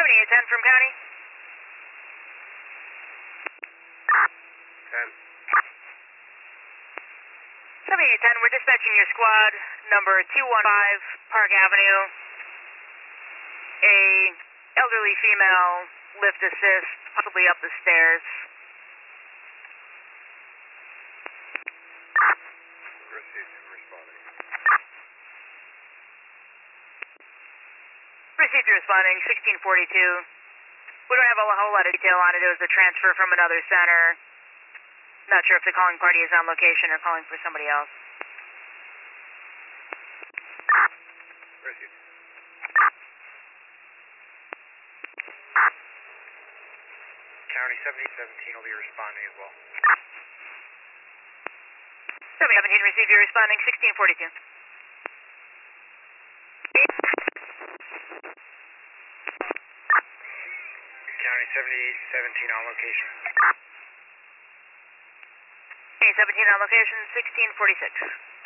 7810 from County. 10. 7810, we're dispatching your squad, number 215 Park Avenue. A elderly female lift assist, possibly up the stairs. Received and responding. Received and responding, 1642. We don't have a whole lot of detail on it. It was a transfer from another center. Not sure if the calling party is on location or calling for somebody else. Received. County 7817 will be responding as well. 717, received, you're responding, 1642. County 7817 on location. Okay, 17 on location, 1646.